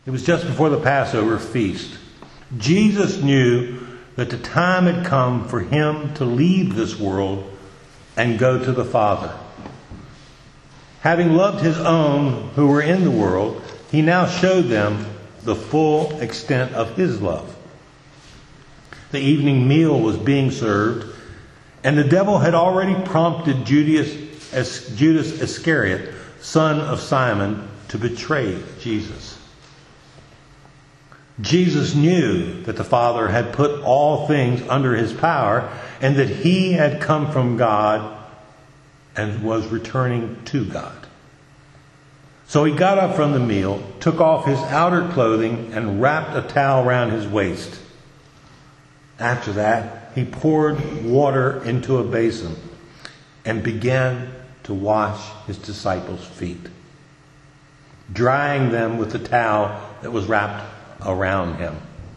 It was just before the Passover feast. Jesus knew that the time had come for him to leave this world and go to the Father. Having loved his own who were in the world, he now showed them the full extent of his love. The evening meal was being served, and the devil had already prompted Judas Iscariot, son of Simon, to betray Jesus. Jesus knew that the Father had put all things under his power, and that he had come from God and was returning to God. So he got up from the meal, took off his outer clothing, and wrapped a towel around his waist. After that, he poured water into a basin and began to wash his disciples' feet, drying them with the towel that was wrapped around him.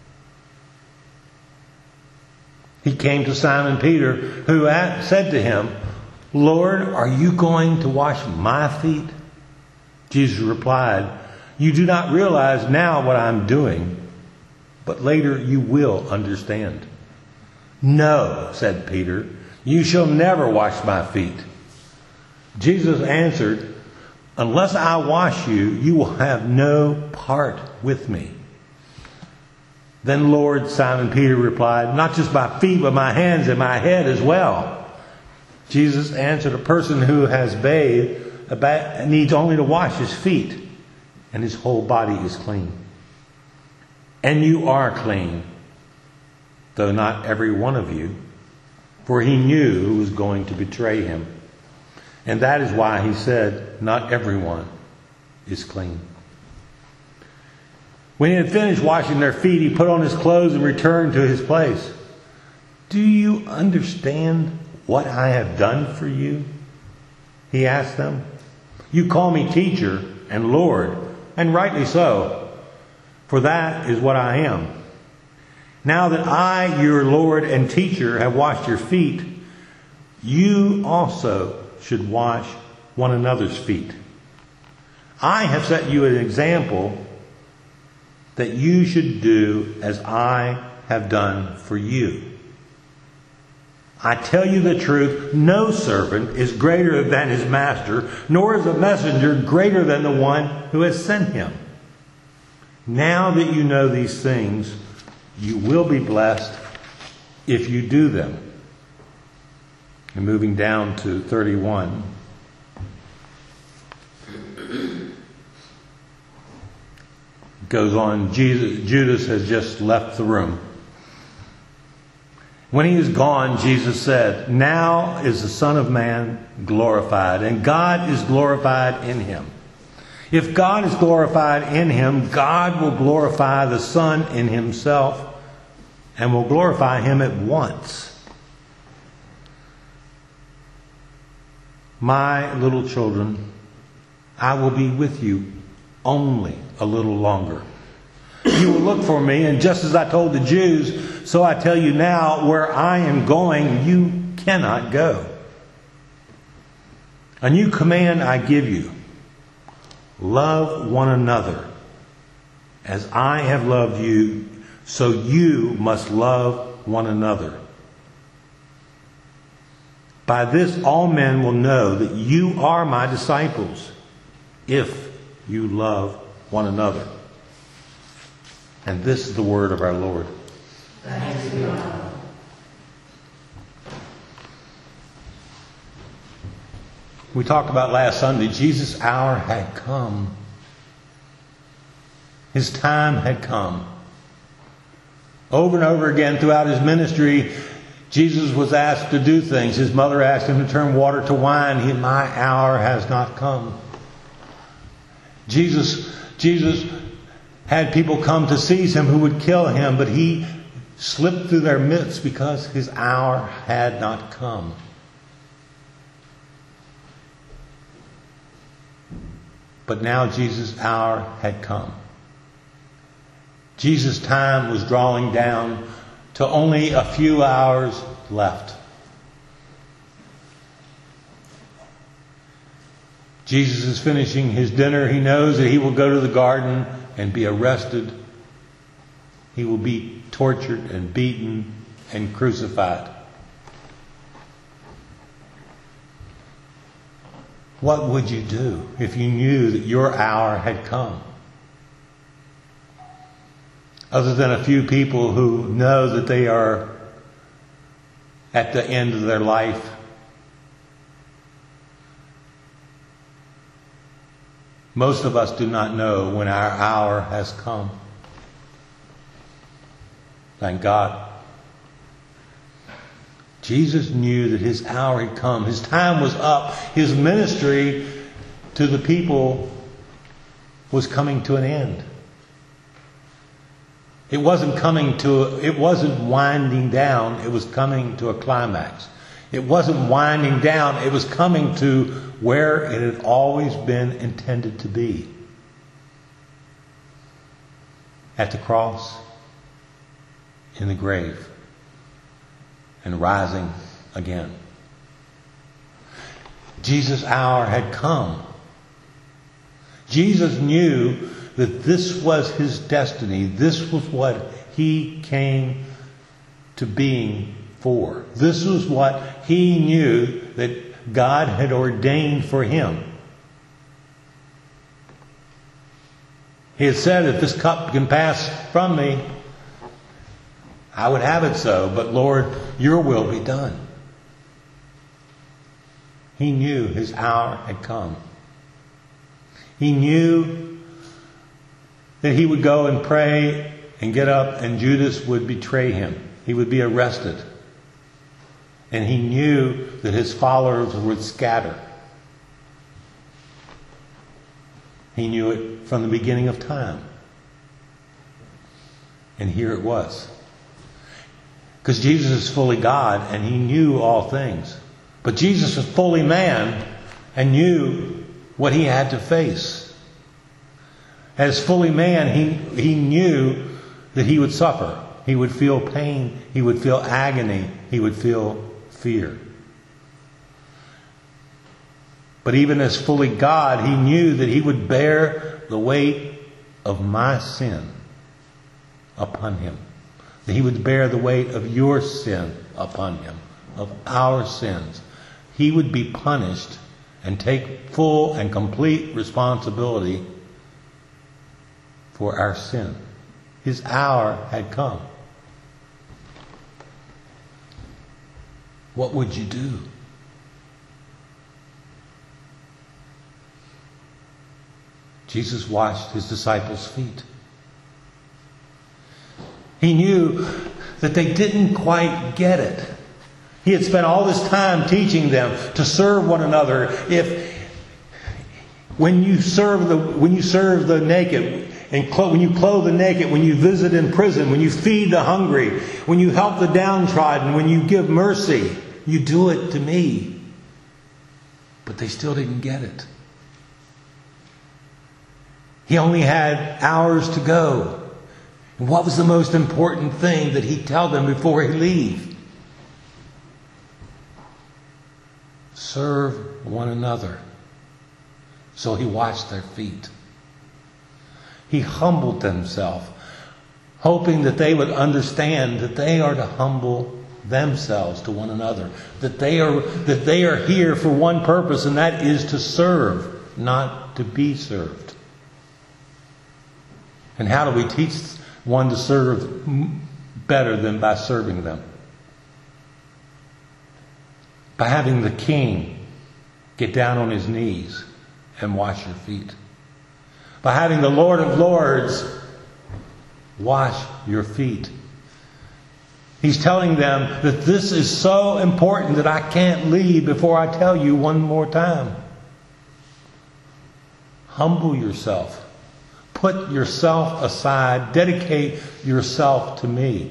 He came to Simon Peter, who said to him, "Lord, are you going to wash my feet?" Jesus replied, "You do not realize now what I'm doing, but later you will understand." "No," said Peter, "you shall never wash my feet." Jesus answered, "Unless I wash you, you will have no part with me." "Then, Lord," Simon Peter replied, "not just my feet, but my hands and my head as well." Jesus answered, "A person who has bathed needs only to wash his feet, and his whole body is clean. And you are clean, though not every one of you." For he knew who was going to betray him. And that is why he said, "Not everyone is clean." When he had finished washing their feet, he put on his clothes and returned to his place. "Do you understand what I have done for you?" he asked them. "You call me teacher and Lord, and rightly so, for that is what I am. Now that I, your Lord and teacher, have washed your feet, you also should wash one another's feet. I have set you an example that you should do as I have done for you. I tell you the truth, no servant is greater than his master, nor is a messenger greater than the one who has sent him. Now that you know these things, you will be blessed if you do them." And moving down to 31. It goes on, Judas has just left the room. When he is gone, Jesus said, "Now is the Son of Man glorified, and God is glorified in him. If God is glorified in him, God will glorify the Son in himself, and will glorify him at once. My little children, I will be with you only a little longer. You will look for me, and just as I told the Jews, so I tell you now, where I am going, you cannot go. A new command I give you. Love one another. As I have loved you, so you must love one another. By this all men will know that you are my disciples, if you love one another." And this is the word of our Lord. Thanks be to God. We talked about last Sunday, Jesus' hour had come. His time had come. Over and over again throughout his ministry, Jesus was asked to do things. His mother asked him to turn water to wine. My hour has not come. Jesus had people come to seize him who would kill him, but he slipped through their midst because his hour had not come. But now Jesus' hour had come. Jesus' time was drawing down to only a few hours left. Jesus is finishing his dinner. He knows that he will go to the garden and be arrested. He will be tortured and beaten and crucified. What would you do if you knew that your hour had come? Other than a few people who know that they are at the end of their life. Most of us do not know when our hour has come. Thank God. Jesus knew that his hour had come. His time was up. His ministry to the people was coming to an end. It wasn't winding down. It was coming to a climax. It wasn't winding down. It was coming to where it had always been intended to be. At the cross, in the grave, and rising again. Jesus' hour had come. Jesus knew that this was his destiny. This was what he came to being for. This was what he knew that God had ordained for him. He had said, if this cup can pass from me, I would have it so, but Lord, your will be done. He knew his hour had come. He knew that he would go and pray and get up and Judas would betray him. He would be arrested. And he knew that his followers would scatter. He knew it from the beginning of time. And here it was. Because Jesus is fully God and he knew all things. But Jesus was fully man and knew what he had to face. As fully man, he knew that he would suffer. He would feel pain. He would feel agony. He would feel fear. But even as fully God, he knew that he would bear the weight of my sin upon him. That he would bear the weight of your sin upon him, of our sins. He would be punished and take full and complete responsibility for our sin. His hour had come. What would you do? Jesus washed his disciples' feet. He knew that they didn't quite get it. He had spent all this time teaching them to serve one another. When you serve the naked, and when you clothe the naked, when you visit in prison, when you feed the hungry, when you help the downtrodden, when you give mercy, you do it to me. But they still didn't get it. He only had hours to go. And what was the most important thing that he'd tell them before he leave? Serve one another. So he washed their feet. He humbled himself, hoping that they would understand that they are to humble themselves to one another. That they are here for one purpose, and that is to serve, not to be served. And how do we teach one to serve better than by serving them? By having the King get down on his knees and wash your feet. By having the Lord of Lords wash your feet. He's telling them that this is so important that I can't leave before I tell you one more time. Humble yourself. Put yourself aside. Dedicate yourself to me.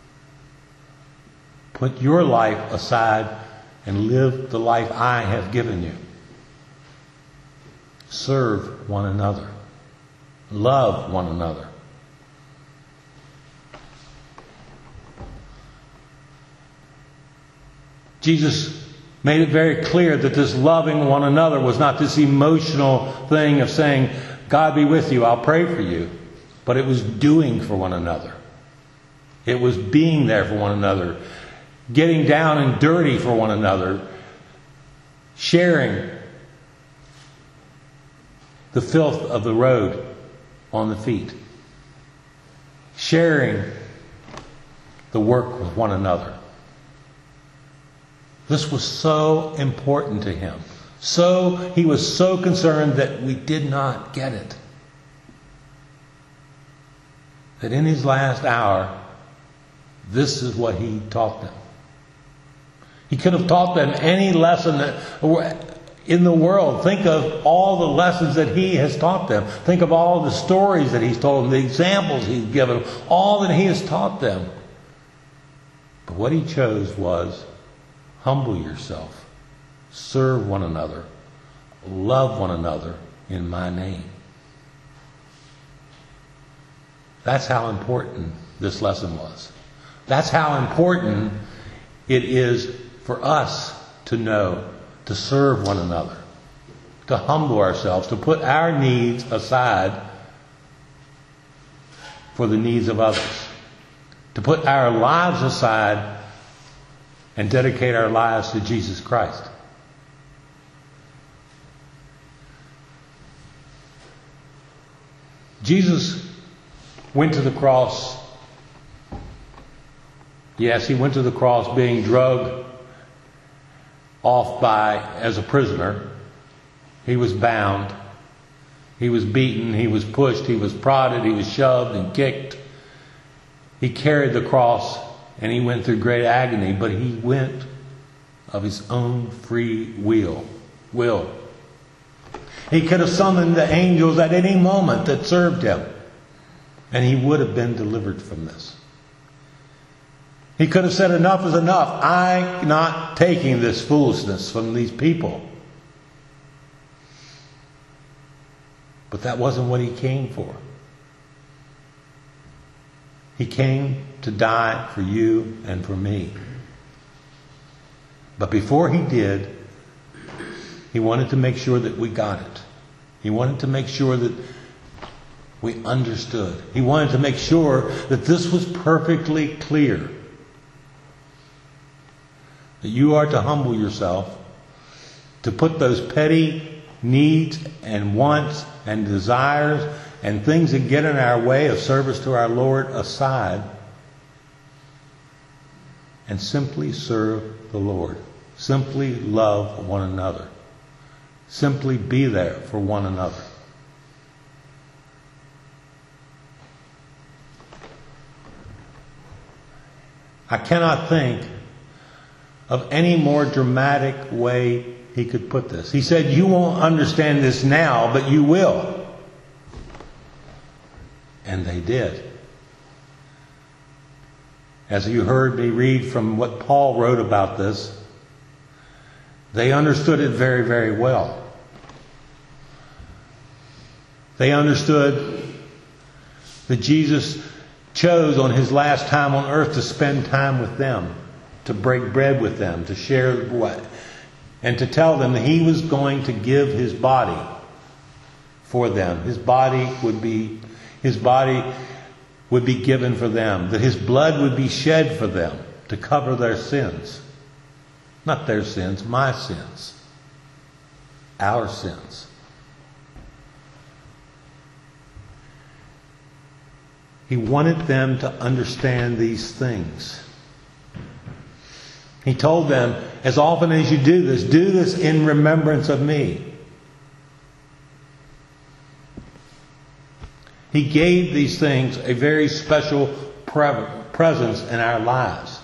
Put your life aside and live the life I have given you. Serve one another. Love one another. Jesus made it very clear that this loving one another was not this emotional thing of saying, God be with you, I'll pray for you. but it was doing for one another. It was being there for one another, getting down and dirty for one another, sharing the filth of the road on the feet, sharing the work with one another. This was so important to him. He was so concerned that we did not get it. That in his last hour, this is what he taught them. He could have taught them any lesson in the world. Think of all the lessons that he has taught them. Think of all the stories that he's told them, the examples he's given them, all that he has taught them. But what he chose was, humble yourself, serve one another, love one another in my name. That's how important this lesson was. That's how important it is for us to know, to serve one another, to humble ourselves, to put our needs aside for the needs of others, to put our lives aside and dedicate our lives to Jesus Christ. Jesus went to the cross. Yes, he went to the cross being drugged off as a prisoner. He was bound. He was beaten. He was pushed. He was prodded. He was shoved and kicked. He carried the cross and he went through great agony, but he went of his own free will. He could have summoned the angels at any moment that served him, and he would have been delivered from this. He could have said, enough is enough. I'm not taking this foolishness from these people. But that wasn't what he came for. He came to die for you and for me. But before he did, he wanted to make sure that we got it. He wanted to make sure that we understood. He wanted to make sure that this was perfectly clear. That you are to humble yourself, to put those petty needs and wants and desires and things that get in our way of service to our Lord aside, and simply serve the Lord. Simply love one another. Simply be there for one another. I cannot think of any more dramatic way he could put this. He said, you won't understand this now, but you will. And they did. As you heard me read from what Paul wrote about this, they understood it very, very well. They understood that Jesus chose on his last time on earth to spend time with them, to break bread with them, to share what, and to tell them that he was going to give his body for them. His body would be given for them, that his blood would be shed for them to cover their sins. Not their sins, my sins. Our sins. He wanted them to understand these things. He told them, as often as you do this in remembrance of me. He gave these things a very special presence in our lives.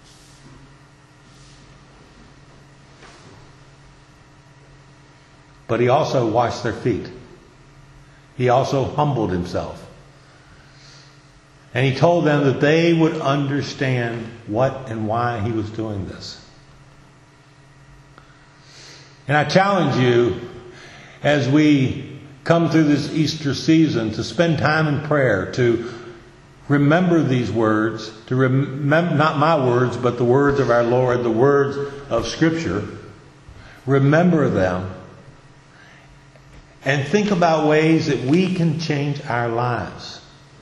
But he also washed their feet. He also humbled himself. And he told them that they would understand what and why he was doing this. And I challenge you, as we come through this Easter season, to spend time in prayer, to remember these words, to remember not my words, but the words of our Lord, the words of Scripture. Remember them. And think about ways that we can change our lives.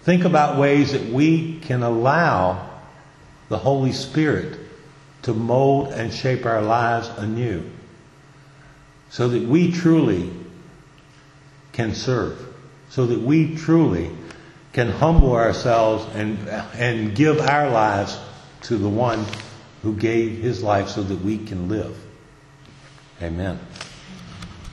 Think about ways that we can allow the Holy Spirit to mold and shape our lives anew so that we truly can serve, so that we truly can humble ourselves and give our lives to the one who gave his life so that we can live. Amen.